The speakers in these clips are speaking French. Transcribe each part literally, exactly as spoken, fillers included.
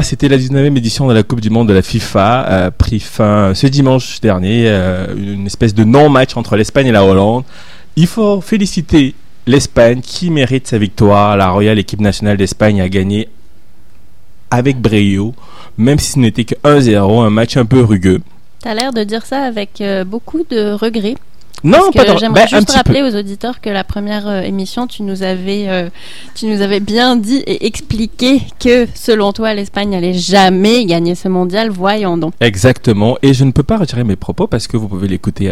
c'était la dix-neuvième édition de la Coupe du Monde de la FIFA, euh, pris fin ce dimanche dernier, euh, une espèce de non-match entre l'Espagne et la Hollande. Il faut féliciter l'Espagne qui mérite sa victoire. La Royale équipe nationale d'Espagne a gagné avec brio, même si ce n'était que un zéro, un match un peu rugueux. T'as l'air de dire ça avec euh, beaucoup de regrets. Non, Parce pas que de... j'aimerais ben, juste rappeler aux auditeurs que la première euh, émission, tu nous avais, euh, tu nous avais bien dit et expliqué que, selon toi, l'Espagne n'allait jamais gagner ce mondial. Voyons donc. Exactement. Et je ne peux pas retirer mes propos parce que vous pouvez l'écouter euh,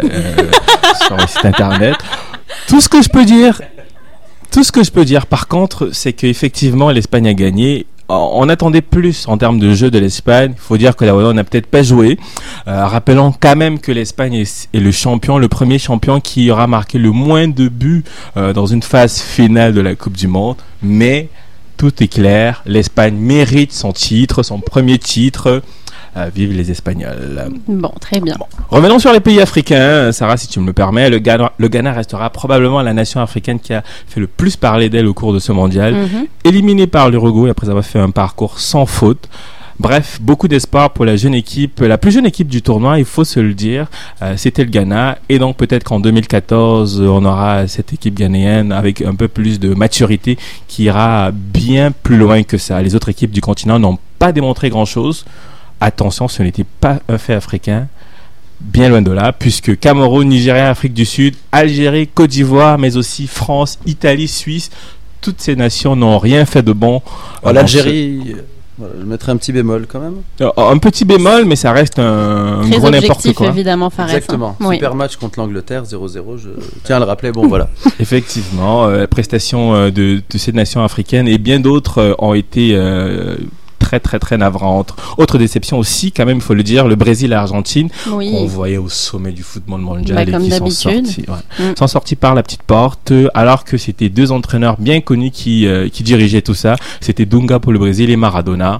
sur le site internet. Tout ce que je peux dire, tout ce que je peux dire, par contre, c'est qu'effectivement, l'Espagne a gagné. On attendait plus en termes de jeu de l'Espagne. Il faut dire que la Hollande n'a peut-être pas joué. Euh, rappelons quand même que l'Espagne est, est le champion, le premier champion qui aura marqué le moins de buts euh, dans une phase finale de la Coupe du Monde. Mais tout est clair, l'Espagne mérite son titre, son premier titre. Euh, vive les Espagnols. Bon, très bien. Bon. Revenons sur les pays africains. Sarah, si tu me le permets, le Ghana, le Ghana restera probablement la nation africaine qui a fait le plus parler d'elle au cours de ce mondial. Mm-hmm. Éliminé par l'Uruguay après avoir fait un parcours sans faute. Bref, beaucoup d'espoir pour la jeune équipe, la plus jeune équipe du tournoi, il faut se le dire, euh, c'était le Ghana. Et donc peut-être qu'en deux mille quatorze, on aura cette équipe ghanéenne avec un peu plus de maturité qui ira bien plus loin que ça. Les autres équipes du continent n'ont pas démontré grand-chose. Attention, ce n'était pas un fait africain, bien loin de là, puisque Cameroun, Nigeria, Afrique du Sud, Algérie, Côte d'Ivoire, mais aussi France, Italie, Suisse, toutes ces nations n'ont rien fait de bon. Oh, L'Algérie, ce... voilà, je mettrais un petit bémol quand même. Un petit bémol, mais ça reste un, un gros n'importe quoi. Évidemment, Fares. Exactement. Oui. Super match contre l'Angleterre, zéro zéro, je tiens à le rappeler. Bon, voilà. Effectivement, euh, la prestation euh, de, de ces nations africaines et bien d'autres euh, ont été... Euh, très très très navrante. Autre déception aussi, quand même, il faut le dire, le Brésil et l'Argentine, oui. qu'on voyait au sommet du football mondial bah, et comme qui d'habitude. sont sortis, ouais, mm. sont sortis par la petite porte, alors que c'était deux entraîneurs bien connus qui, euh, qui dirigeaient tout ça. C'était Dunga pour le Brésil et Maradona.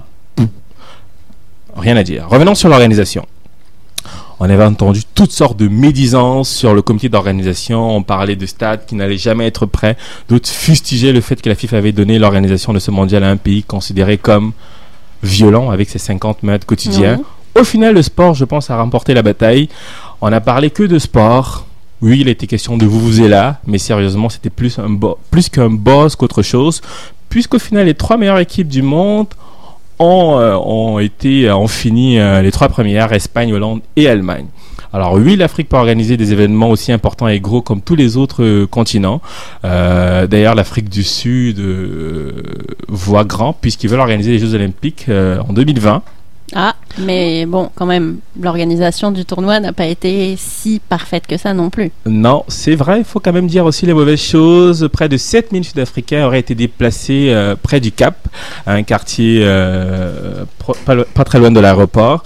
Rien à dire. Revenons sur l'organisation. On avait entendu toutes sortes de médisances sur le comité d'organisation. On parlait de stades qui n'allaient jamais être prêts. D'autres fustigeaient le fait que la FIFA avait donné l'organisation de ce mondial à un pays considéré comme violent avec ses cinquante mètres quotidiens. Oui. Au final, le sport, je pense, a remporté la bataille. On n'a parlé que de sport. Oui, il était question de vuvuzela, mais sérieusement, c'était plus, un bo- plus qu'un boss qu'autre chose, puisqu'au final, les trois meilleures équipes du monde ont, euh, ont été, ont fini euh, les trois premières, Espagne, Hollande et Allemagne. Alors oui, l'Afrique peut organiser des événements aussi importants et gros comme tous les autres euh, continents. Euh, d'ailleurs, l'Afrique du Sud euh, voit grand puisqu'ils veulent organiser les Jeux Olympiques euh, en deux mille vingt. Ah, mais bon, quand même, l'organisation du tournoi n'a pas été si parfaite que ça non plus. Non, c'est vrai, il faut quand même dire aussi les mauvaises choses. Près de sept mille Sud-Africains auraient été déplacés euh, près du Cap, un quartier euh, pro- pas, pas très loin de l'aéroport.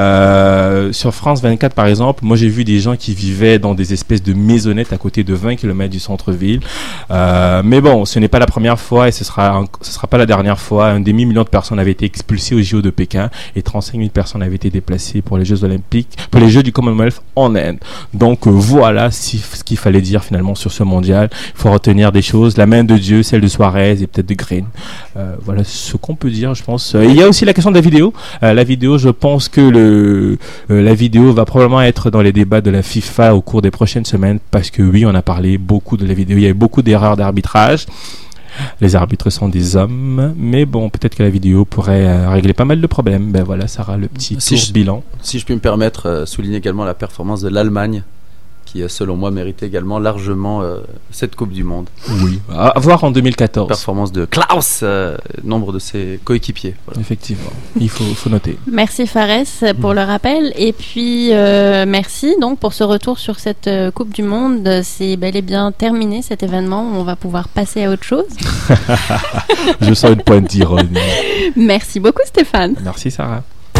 Euh, sur France vingt-quatre, par exemple, moi j'ai vu des gens qui vivaient dans des espèces de maisonnettes à côté de vingt kilomètres du centre-ville. Euh, mais bon, ce n'est pas la première fois et ce sera, ce sera pas la dernière fois. Un demi-million de personnes avaient été expulsées au J O de Pékin et trente-cinq mille personnes avaient été déplacées pour les Jeux Olympiques, pour les Jeux du Commonwealth en Inde. Donc euh, voilà si, ce qu'il fallait dire finalement sur ce mondial. Il faut retenir des choses, la main de Dieu, celle de Suarez et peut-être de Green. Euh, voilà ce qu'on peut dire, je pense. Euh, il y a aussi la question de la vidéo. Euh, la vidéo, je pense que le, euh, la vidéo va probablement être dans les débats de la FIFA au cours des prochaines semaines parce que oui, on a parlé beaucoup de la vidéo. Il y a eu beaucoup d'erreurs d'arbitrage. Les arbitres sont des hommes, mais bon, peut-être que la vidéo pourrait euh, régler pas mal de problèmes. Ben voilà, ça sera le petit si tour je, bilan. Si je puis me permettre, euh, souligner également la performance de l'Allemagne, qui, selon moi, mérite également largement euh, cette Coupe du Monde. Oui, à voir en deux mille quatorze. Performance de Klaus, euh, nombre de ses coéquipiers. Voilà. Effectivement, il faut, faut noter. Merci Fares pour mmh. le rappel. Et puis, euh, merci donc pour ce retour sur cette euh, Coupe du Monde. C'est bel et bien terminé cet événement. On va pouvoir passer à autre chose. Je sens une pointe d'ironie. Merci beaucoup Stéphane. Merci Sarah.